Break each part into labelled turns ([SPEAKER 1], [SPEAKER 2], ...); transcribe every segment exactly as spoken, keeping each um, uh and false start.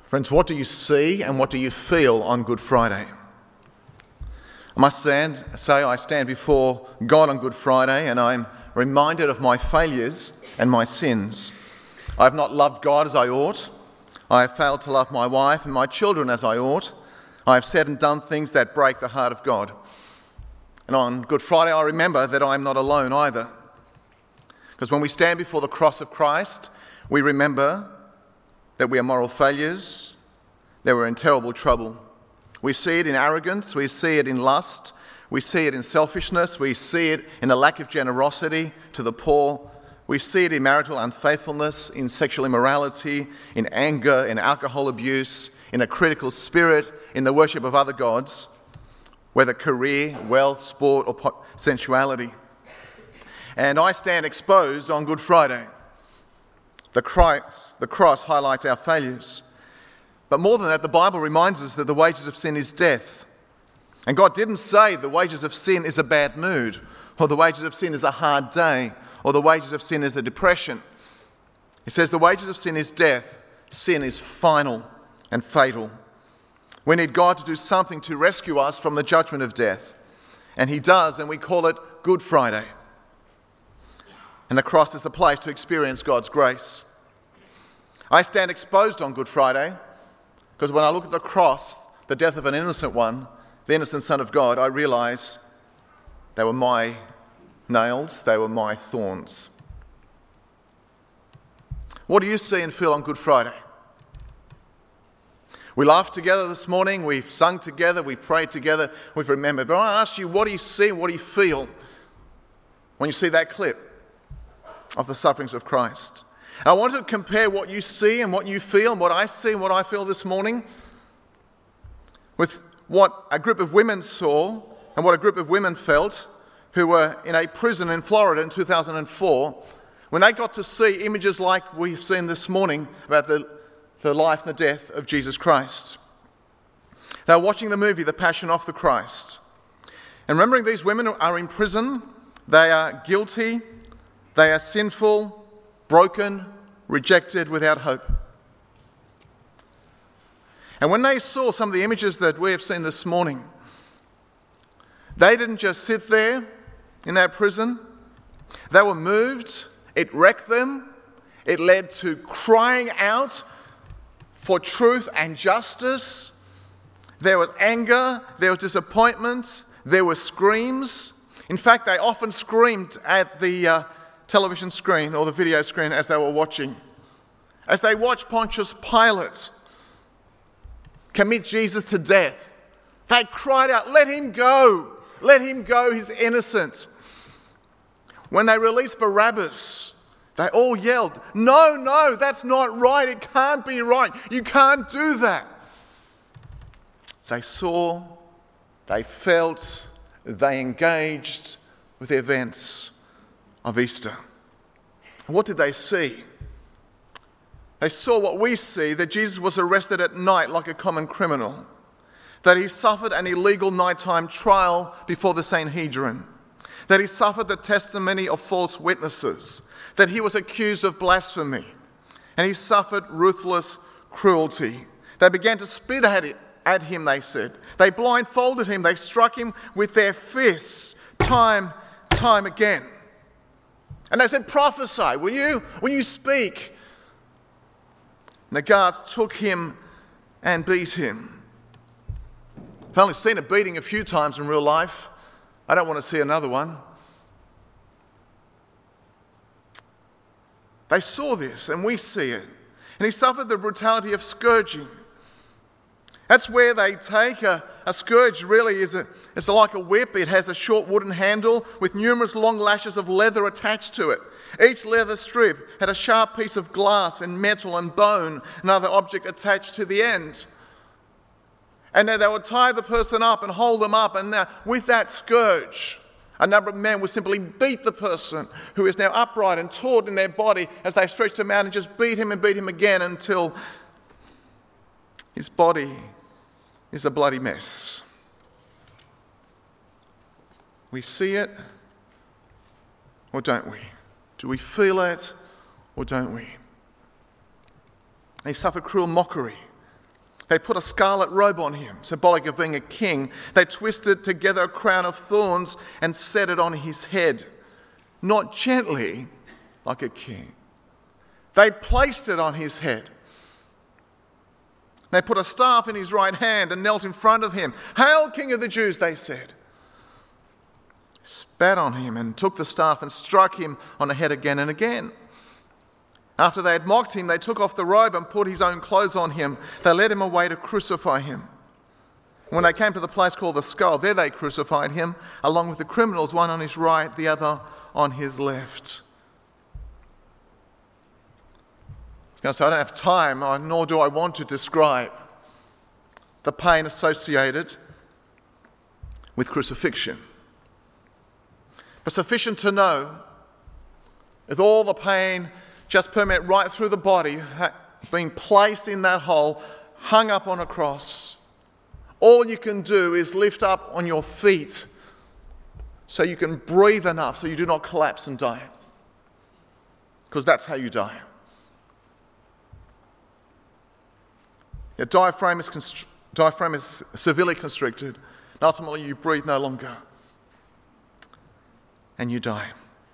[SPEAKER 1] Friends, what do you see and what do you feel on Good Friday? I must stand, say I stand before God on Good Friday and I'm reminded of my failures and my sins. I have not loved God as I ought. I have failed to love my wife and my children as I ought. I have said and done things that break the heart of God. And on Good Friday I remember that I am not alone either. Because when we stand before the cross of Christ, we remember that we are moral failures, that we're in terrible trouble. We see it in arrogance, we see it in lust, we see it in selfishness, we see it in a lack of generosity to the poor, we see it in marital unfaithfulness, in sexual immorality, in anger, in alcohol abuse, in a critical spirit, in the worship of other gods, whether career, wealth, sport or sensuality. And I stand exposed on Good Friday. The cross, the cross highlights our failures. But more than that, the Bible reminds us that the wages of sin is death. And God didn't say the wages of sin is a bad mood, or the wages of sin is a hard day, or the wages of sin is a depression. He says the wages of sin is death. Sin is final and fatal. We need God to do something to rescue us from the judgment of death. And he does, and we call it Good Friday. And the cross is the place to experience God's grace. I stand exposed on Good Friday because when I look at the cross, the death of an innocent one, the innocent Son of God, I realise they were my nails, they were my thorns. What do you see and feel on Good Friday? We laughed together this morning, we've sung together, we prayed together, we've remembered. But I ask you, what do you see, what do you feel when you see that clip of the sufferings of Christ? I want to compare what you see and what you feel and what I see and what I feel this morning with what a group of women saw and what a group of women felt who were in a prison in Florida in two thousand four when they got to see images like we've seen this morning about the, the life and the death of Jesus Christ. They were watching the movie The Passion of the Christ. And remembering these women are in prison, they are guilty, they are sinful, broken, rejected, without hope. And when they saw some of the images that we have seen this morning, they didn't just sit there in that prison. They were moved. It wrecked them. It led to crying out for truth and justice. There was anger. There was disappointment. There were screams. In fact, they often screamed at the uh, television screen or the video screen as they were watching. As they watched Pontius Pilate commit Jesus to death, they cried out, "Let him go! Let him go, he's innocent." When they released Barabbas, they all yelled, "No, no, that's not right. It can't be right. You can't do that." They saw, they felt, they engaged with the events of Easter. What did they see? They saw what we see, that Jesus was arrested at night like a common criminal, that he suffered an illegal nighttime trial before the Sanhedrin, that he suffered the testimony of false witnesses, that he was accused of blasphemy, and he suffered ruthless cruelty. They began to spit at, it, at him, they said. They blindfolded him. They struck him with their fists time, time again. And they said, "Prophesy, will you? Will you speak?" And the guards took him and beat him. I've only seen a beating a few times in real life. I don't want to see another one. They saw this, and we see it. And he suffered the brutality of scourging. That's where they take a, a scourge, really, is a, it's like a whip. It has a short wooden handle with numerous long lashes of leather attached to it. Each leather strip had a sharp piece of glass and metal and bone, another object attached to the end. And then they would tie the person up and hold them up, and with that scourge, a number of men would simply beat the person who is now upright and taut in their body as they stretched him out and just beat him and beat him again until his body is a bloody mess. We see it, or don't we? Do we feel it, or don't we? He suffered cruel mockery, They put a scarlet robe on him, symbolic of being a king. They twisted together a crown of thorns and set it on his head, not gently like a king. They placed it on his head. They put a staff in his right hand and knelt in front of him. "Hail, King of the Jews," they said. Spat on him and took the staff and struck him on the head again and again. After they had mocked him, they took off the robe and put his own clothes on him. They led him away to crucify him. When they came to the place called the Skull, there they crucified him, along with the criminals, one on his right, the other on his left. So I don't have time, nor do I want to describe the pain associated with crucifixion. But sufficient to know, with all the pain just permeate right through the body, being placed in that hole, hung up on a cross, all you can do is lift up on your feet so you can breathe enough so you do not collapse and die. Because that's how you die. Your diaphragm is, constr- diaphragm is severely constricted, and ultimately you breathe no longer, and you die.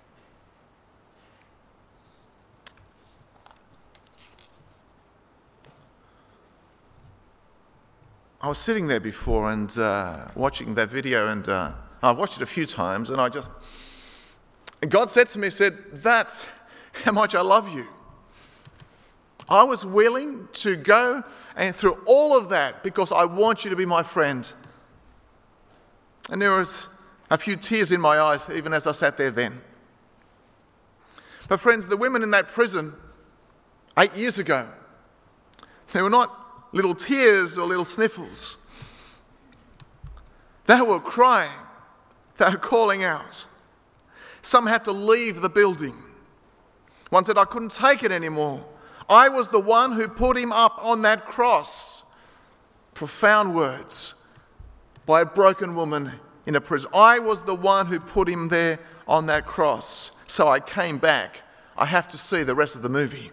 [SPEAKER 1] I was sitting there before and uh, watching that video, and uh, I've watched it a few times, and I just, and God said to me, said, "That's how much I love you." I was willing to go and through all of that because I want you to be my friend. And there was a few tears in my eyes even as I sat there then. But friends, the women in that prison eight years ago, they were not little tears or little sniffles. They were crying. They were calling out. Some had to leave the building. One said, "I couldn't take it anymore. I was the one who put him up on that cross." Profound words by a broken woman in a prison. "I was the one who put him there on that cross. So I came back. I have to see the rest of the movie."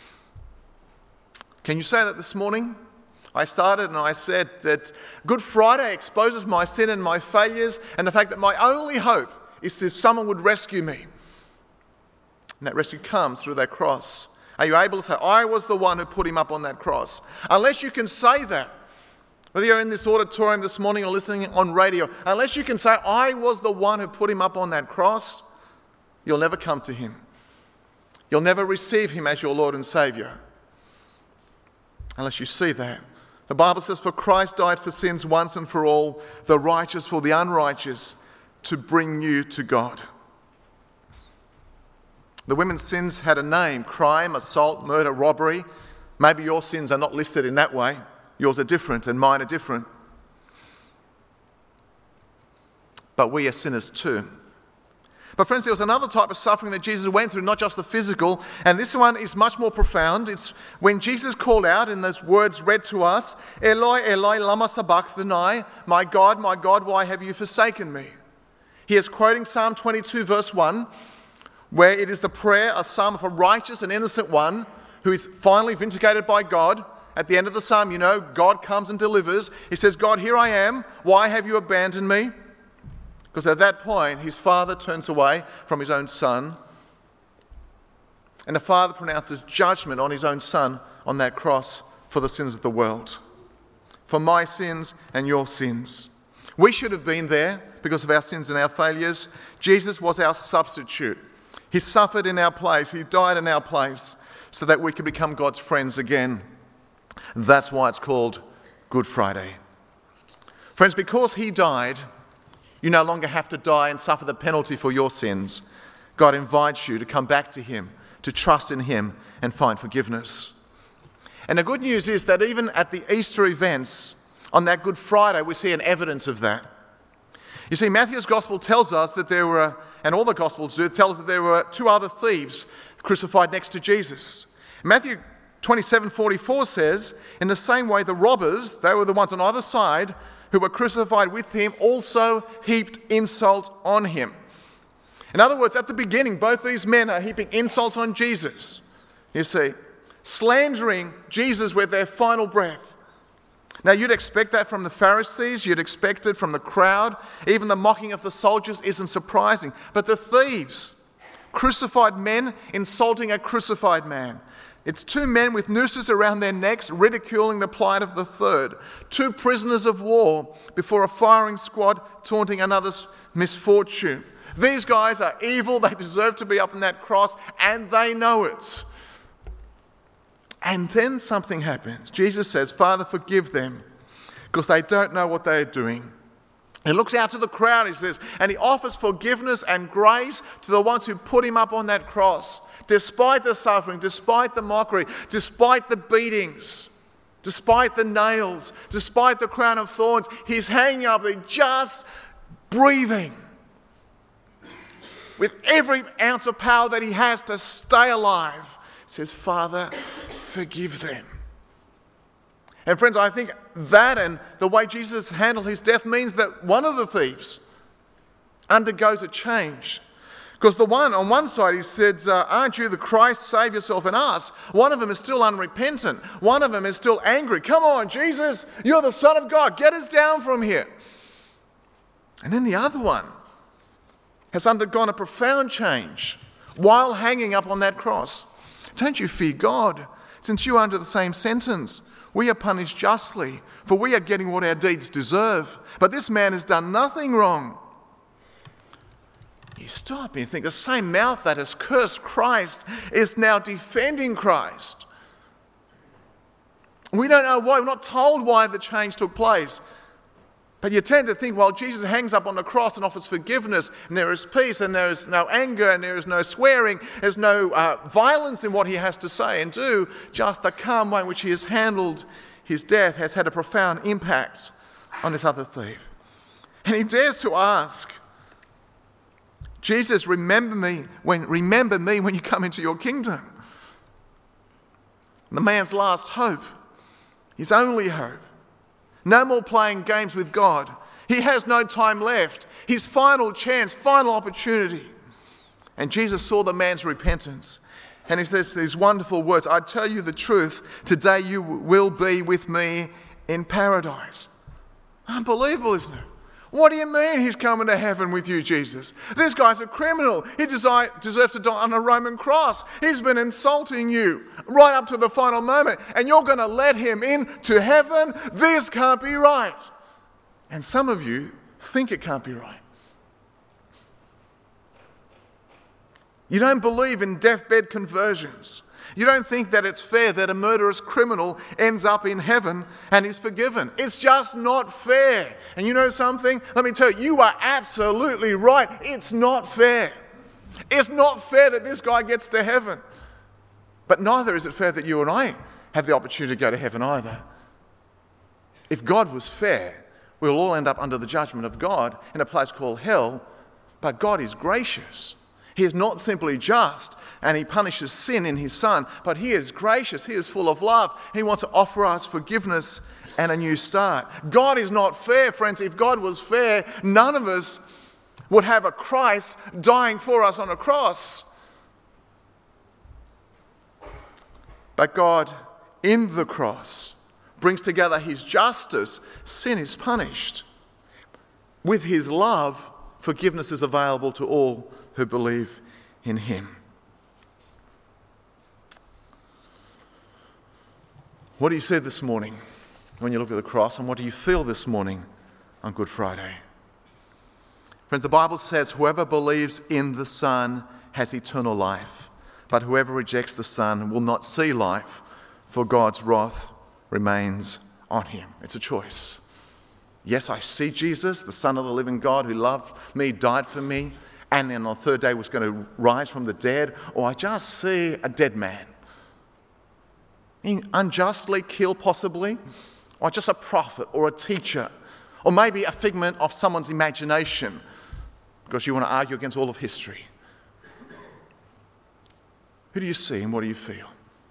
[SPEAKER 1] Can you say that this morning? I started and I said that Good Friday exposes my sin and my failures and the fact that my only hope is if someone would rescue me. And that rescue comes through that cross. Are you able to say, "I was the one who put him up on that cross"? Unless you can say that, whether you're in this auditorium this morning or listening on radio, unless you can say, "I was the one who put him up on that cross," you'll never come to him. You'll never receive him as your Lord and Saviour. Unless you see that. The Bible says, "For Christ died for sins once and for all, the righteous for the unrighteous, to bring you to God." The women's sins had a name: crime, assault, murder, robbery. Maybe your sins are not listed in that way. Yours are different and mine are different. But we are sinners too. But friends, there was another type of suffering that Jesus went through, not just the physical, and this one is much more profound. It's when Jesus called out in those words read to us, "Eloi, Eloi, lama sabachthani," "My God, my God, why have you forsaken me?" He is quoting Psalm twenty-two verse one, where it is the prayer, a psalm of a righteous and innocent one who is finally vindicated by God. At the end of the psalm, you know, God comes and delivers. He says, "God, here I am. Why have you abandoned me?" Because at that point, his father turns away from his own son, and the father pronounces judgment on his own son on that cross for the sins of the world, for my sins and your sins. We should have been there because of our sins and our failures. Jesus was our substitute. He suffered in our place. He died in our place so that we could become God's friends again. That's why it's called Good Friday. Friends, because he died, you no longer have to die and suffer the penalty for your sins. God invites you to come back to him, to trust in him and find forgiveness. And the good news is that even at the Easter events, on that Good Friday, we see an evidence of that. You see, Matthew's gospel tells us that there were, and all the gospels do, tell us that there were two other thieves crucified next to Jesus. Matthew twenty-seven forty-four says, "In the same way the robbers," they were the ones on either side, "who were crucified with him, also heaped insult on him." In other words, at the beginning, both these men are heaping insults on Jesus. You see, slandering Jesus with their final breath. Now, you'd expect that from the Pharisees, you'd expect it from the crowd. Even the mocking of the soldiers isn't surprising. But the thieves, crucified men insulting a crucified man. It's two men with nooses around their necks ridiculing the plight of the third. Two prisoners of war before a firing squad taunting another's misfortune. These guys are evil, they deserve to be up on that cross, and they know it. And then something happens. Jesus says, Father, forgive them, because they don't know what they are doing. He looks out to the crowd, he says, and he offers forgiveness and grace to the ones who put him up on that cross. Despite the suffering, despite the mockery, despite the beatings, despite the nails, despite the crown of thorns, he's hanging up there just breathing with every ounce of power that he has to stay alive. He says, Father, forgive them. And friends, I think that and the way Jesus handled his death means that one of the thieves undergoes a change. Because the one, on one side, he said, uh, aren't you the Christ? Save yourself and us. One of them is still unrepentant. One of them is still angry. Come on, Jesus, you're the Son of God. Get us down from here. And then the other one has undergone a profound change while hanging up on that cross. Don't you fear God, since you are under the same sentence. We are punished justly, for we are getting what our deeds deserve. But this man has done nothing wrong. You stop and you think the same mouth that has cursed Christ is now defending Christ. We don't know why. We're not told why the change took place. But you tend to think, well, Jesus hangs up on the cross and offers forgiveness, and there is peace, and there is no anger, and there is no swearing, there's no uh, violence in what he has to say and do. Just the calm way in which he has handled his death has had a profound impact on this other thief. And he dares to ask, Jesus, remember me when remember me when you come into your kingdom. The man's last hope, his only hope. No more playing games with God. He has no time left. His final chance, final opportunity. And Jesus saw the man's repentance. And he says these wonderful words, I tell you the truth, today you will be with me in paradise. Unbelievable, isn't it? What do you mean he's coming to heaven with you, Jesus? This guy's a criminal. He desi- deserves to die on a Roman cross. He's been insulting you right up to the final moment, and you're going to let him into heaven? This can't be right. And some of you think it can't be right. You don't believe in deathbed conversions. You don't think that it's fair that a murderous criminal ends up in heaven and is forgiven. It's just not fair. And you know something? Let me tell you, you are absolutely right. It's not fair. It's not fair that this guy gets to heaven. But neither is it fair that you and I have the opportunity to go to heaven either. If God was fair, we'll all end up under the judgment of God in a place called hell. But God is gracious. He is not simply just and he punishes sin in his Son, but he is gracious, he is full of love. He wants to offer us forgiveness and a new start. God is not fair, friends. If God was fair, none of us would have a Christ dying for us on a cross. But God, in the cross, brings together his justice. Sin is punished. With his love, forgiveness is available to all who believe in him. What do you see this morning when you look at the cross, and what do you feel this morning on Good Friday? Friends, the Bible says, whoever believes in the Son has eternal life, but whoever rejects the Son will not see life, for God's wrath remains on him. It's a choice. Yes, I see Jesus, the Son of the living God who loved me, died for me, and then on the third day was going to rise from the dead, or I just see a dead man. Being unjustly killed possibly, or just a prophet or a teacher, or maybe a figment of someone's imagination, because you want to argue against all of history. Who do you see and what do you feel?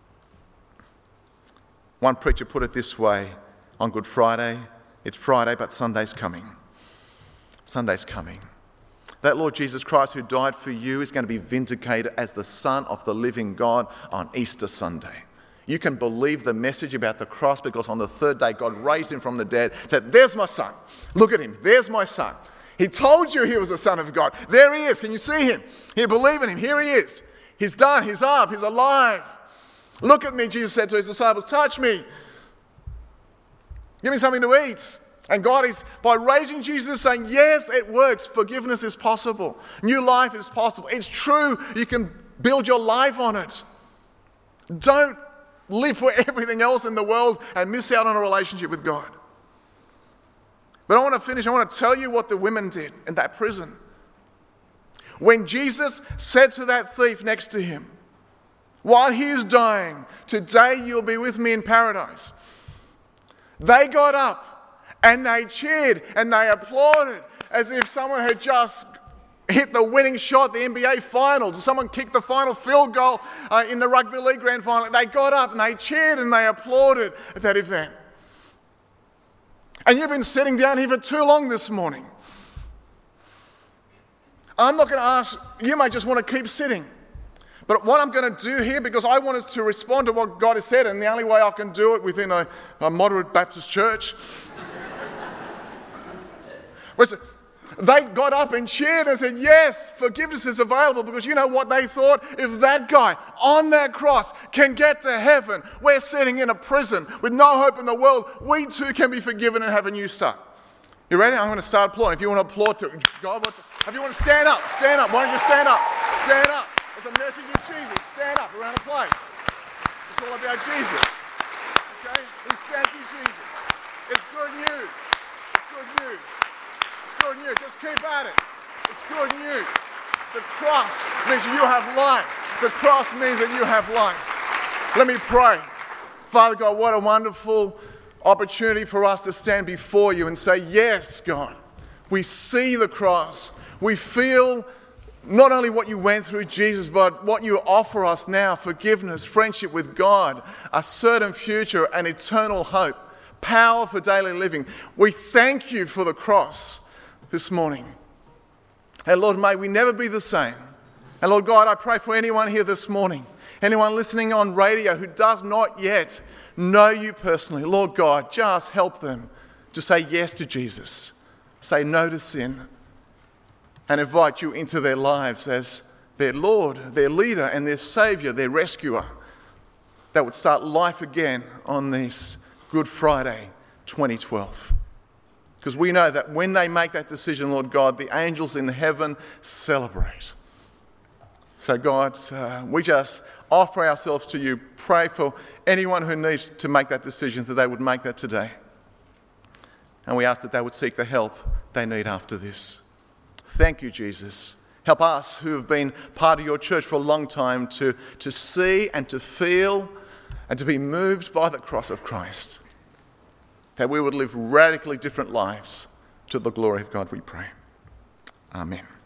[SPEAKER 1] One preacher put it this way on Good Friday, it's Friday, but Sunday's coming. Sunday's coming. That Lord Jesus Christ who died for you is going to be vindicated as the Son of the living God on Easter Sunday. You can believe the message about the cross because on the third day God raised him from the dead, said, there's my son. Look at him. There's my son. He told you he was the Son of God. There he is. Can you see him? You believe in him. Here he is. He's done. He's up. He's alive. Look at me, Jesus said to his disciples. Touch me. Give me something to eat. And God is, by raising Jesus, saying, yes, it works. Forgiveness is possible. New life is possible. It's true. You can build your life on it. Don't live for everything else in the world and miss out on a relationship with God. But I want to finish. I want to tell you what the women did in that prison. When Jesus said to that thief next to him, while he is dying, today you'll be with me in paradise. They got up and they cheered and they applauded as if someone had just hit the winning shot at the N B A finals. Someone kicked the final field goal uh, in the rugby league grand final. They got up and they cheered and they applauded at that event. And you've been sitting down here for too long this morning. I'm not going to ask, you may just want to keep sitting. But what I'm going to do here, because I wanted to respond to what God has said, and the only way I can do it within a, a moderate Baptist church, was they got up and cheered and said, yes, forgiveness is available, because you know what they thought? If that guy on that cross can get to heaven, we're sitting in a prison with no hope in the world, we too can be forgiven and have a new start. You ready? I'm going to start applauding. If you want to applaud to God, if you want to stand up, stand up. Why don't you stand up? Stand up. It's a message of Jesus. Stand up around the place. It's all about Jesus. Okay? We thank you, Jesus. It's good news. It's good news. Good news. Just keep at it. It's good news. The cross means you have life. The cross means that you have life. Let me pray. Father God, what a wonderful opportunity for us to stand before you and say, yes, God, we see the cross. We feel not only what you went through, Jesus, but what you offer us now, forgiveness, friendship with God, a certain future, an eternal hope, power for daily living. We thank you for the cross this morning. And Lord, may we never be the same. And Lord God, I pray for anyone here this morning, anyone listening on radio who does not yet know you personally. Lord God, just help them to say yes to Jesus, say no to sin, and invite you into their lives as their Lord, their leader, and their Saviour, their rescuer, that would start life again on this Good Friday twenty twelve. Because we know that when they make that decision, Lord God, the angels in heaven celebrate. So God, uh, we just offer ourselves to you. Pray for anyone who needs to make that decision, that they would make that today. And we ask that they would seek the help they need after this. Thank you, Jesus. Help us who have been part of your church for a long time to, to see and to feel and to be moved by the cross of Christ. That we would live radically different lives to the glory of God, we pray. Amen.